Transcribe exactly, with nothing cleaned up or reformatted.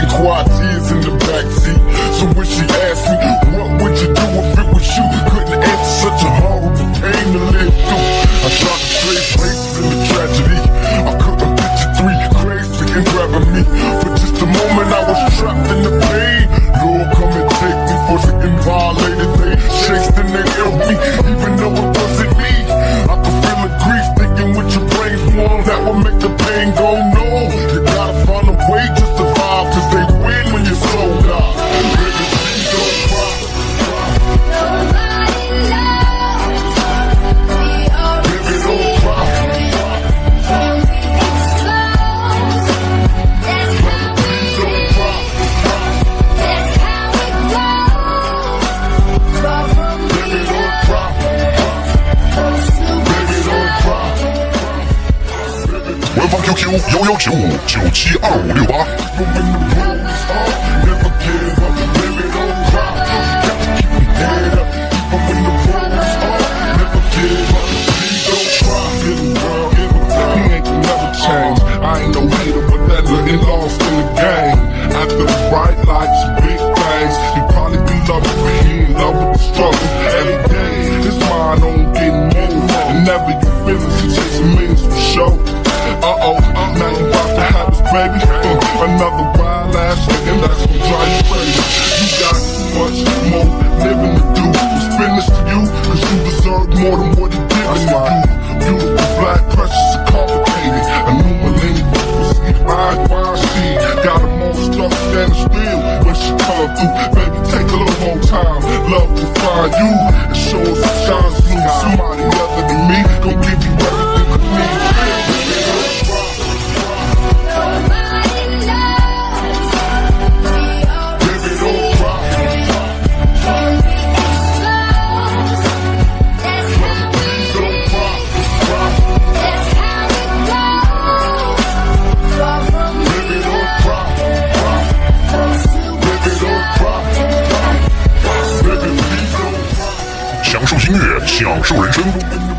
shedding quiet tears in the backseat. So when she asked me, what would you do if it was you? Couldn't answer, such a horrible pain to live through. I tried to trade place in the tragedy. I couldn't picture three crazy and grabbing me. For just a moment I was trapped in the pain. Lord, come and take me for getting violated. They chased and they held me, even though it wasn't me. I could feel the grief thinking with your brain's warm, that would make the pain go no. You gotta find a way to survive, cause they win when your soul dies. Baby, please don't cry. Nobody loves me or Baby, don't cry. exposed. That's how we Don't live. cry. That's how it goes. Far from Baby, me, don't cry. close to Baby, don't cry. Baby, 官方 Q Q 幺幺九五九七二五六八。 Even when the road is hard, never give up. Baby, don't cry. Got to keep your head up. Even when the road is hard, never give up. Please don't cry. Little girl, little girl. He ain't gonna never change. I ain't no hater, but that little lost in the game. After the bright lights, big things, he probably be loving, but he ain't love with the struggle. Every day, his mind on getting more. And never you feelings, he chasing millions for sure. Uh-oh, now you about to have this baby. Uh, another wild ass nigga, that's gonna drive you crazy. You got too much more living to do. What's finished to you, cause you deserve more than what he giving to you. Beautiful, black, precious, and complicated. A new millennium, see, I find she got them all stuck standing still when she come through. Baby, take a little more time, love will find you and show us what shines through. Somebody other than me gon' give you everything you need. nobody loves me or Baby, don't cry. exposed. That's how we Don't cry. Cry. That's how it goes. Far from Baby, me, don't cry. Cry. close to Baby, don't cry. Baby, please don't cry. 享受音乐，享受人生。